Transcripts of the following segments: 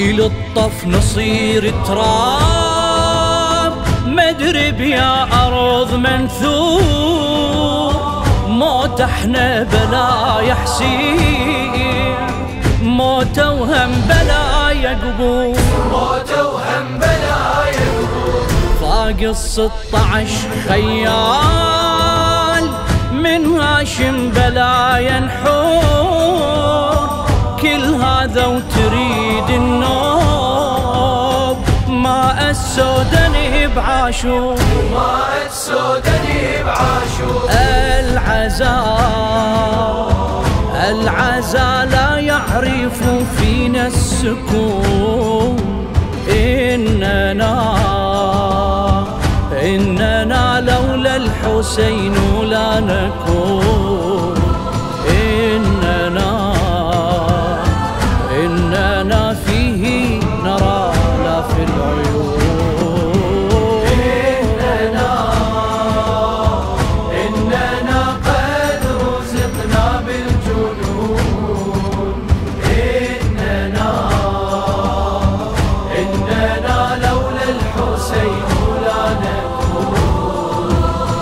يلطف نصير تراب، مدري بيا أرض منثور، موت احنا بلايا حسين، موت وهم بلايا قبور، موت وهم بلايا قبور. فاق 16 خيال من هاشم بلايا نحور، كل هذا وتريد النوب، ماء السوداني بعاشور، ماء السوداني بعاشور. العزا لا يعرف فينا السكون، إننا لولا الحسين لا نكون، إننا فيه نرى لا في العيون، إننا قد رزقنا بالجنون، إننا لولا الحسين لا نكون،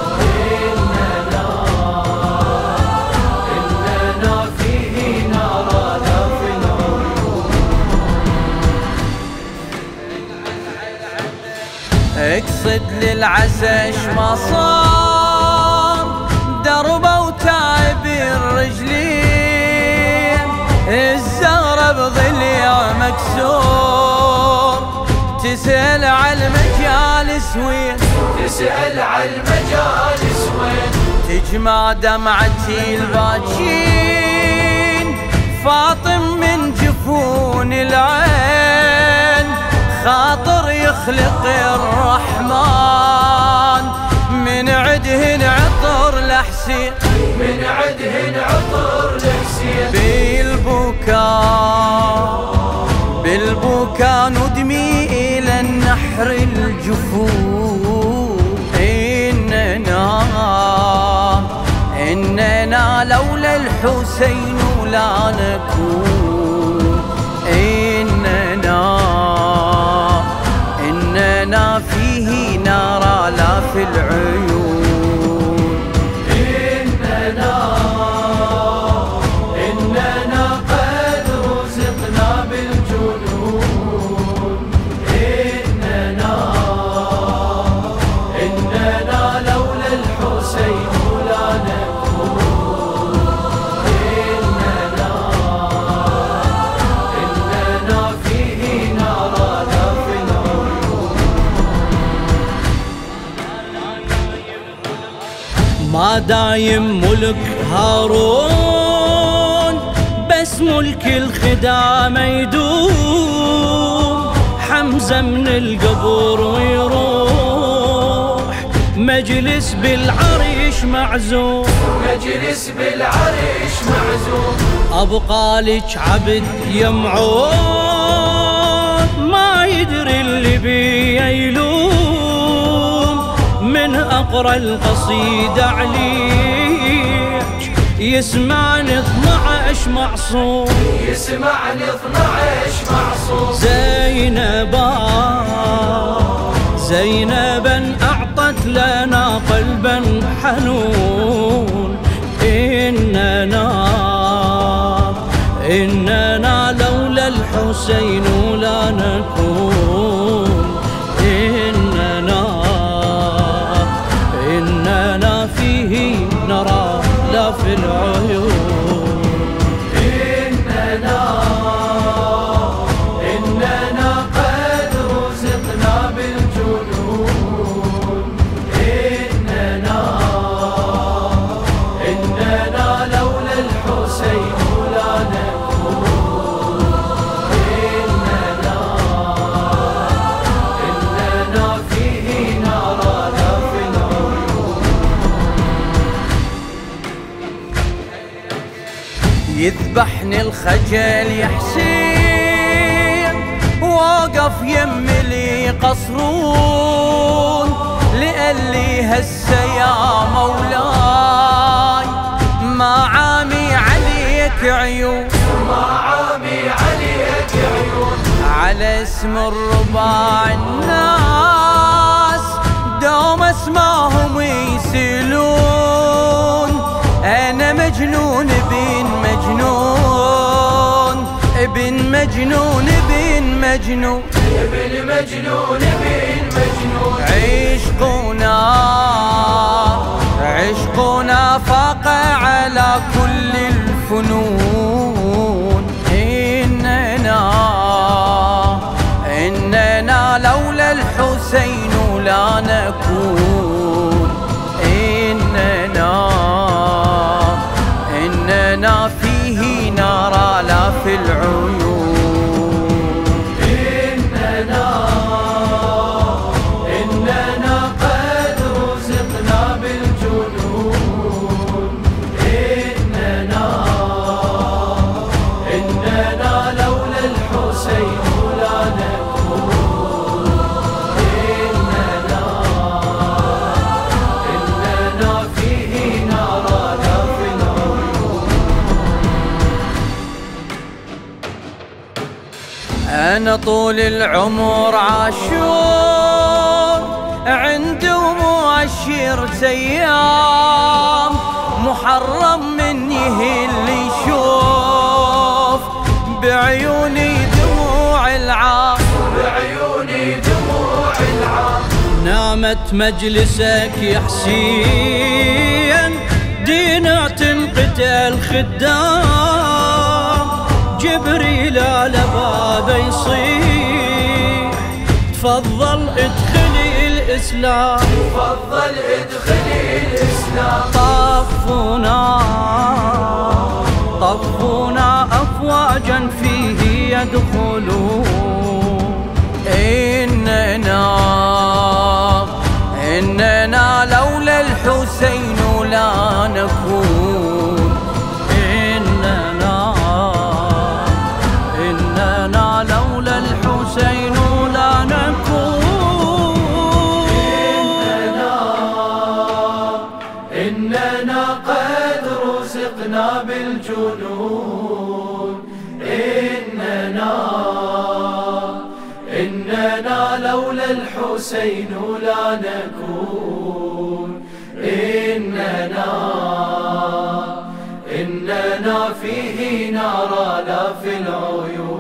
إننا فيه نرى لا في العيون. اقصد للعزش ما صار، دربه وتعب الرجلين، الزهرة بضلع مكسور، تسأل على المجالس وين، تسأل على المجالس وين، تجمع دمعتي الباجين، فاطم من جفون العين، خاطر يخلق الرحمن، من عدهن عطر لحسين، من عدهن عطر لحسين. بالبكاء ندمي إلى النحر الجفون، إننا لولا الحسين لا نكون، إننا فيه نرى لا في العيون، إننا قد رزقنا بالجنون، إننا لولا الحسين لا نكون، إننا فيه نرى لا في العيون. ما دايم ملك هارون، بس ملك الخدامة يدوم، حمزة من القبور ويروح، مجلس بالعريش معزوم، مجلس بالعريش معزوم. أبقى لك عبد يمعون، ما يدري اللي بيه يلوم، من أقرأ القصيدة عليك يسمعني 12 معصوم، يسمعني 12 معصوم. زينبا أعطت لنا قلبا حنون، إننا لولا الحسين لا نكون، إننا فيه نرى لا في العيون، إننا قد رزقنا بالجنون، إننا لولا الحسين لا نكون، إننا فيه نرى لا في العيون. يذبحني الخجل يا حسين، واقف يملي قصرون، لألي هسه يا مولاي ما عامي عليك عيون، ما عامي عليك عيون. على اسم الرباع الناس دوم اسماهم يسيلون. انا مجنون ابن مجنون، ابن مجنون، ابن مجنون، ابن مجنون، ابن مجنون. عشقنا عشقنا فاق على كل الفنون. إننا لولا الحسين لا نكون. إننا فيه نرى لا في العيون. إننا قد رزقنا بالجنون. إننا لولا الحسين لا نكون. إننا فيه نرى لا في العيون. أنا طول العمر عاشور عنده مؤشر سيام، محرم من يهل يشوف بعيوني دموع العام، بعيوني دموع العام. نامت مجلسك يا حسين دينا تنقتل خدام، جبريل على بابه يصيح تفضل ادخلي الإسلام، تفضل ادخلي الإسلام. طفونا أفواجا فيه يدخلون. إننا لولا الحسين لا نكون. إننا لولا الحسين لا نكون. إننا قد رزقنا بالجنون. إننا لولا الحسين لا نكون. إننا فيه نرى لا في العيون.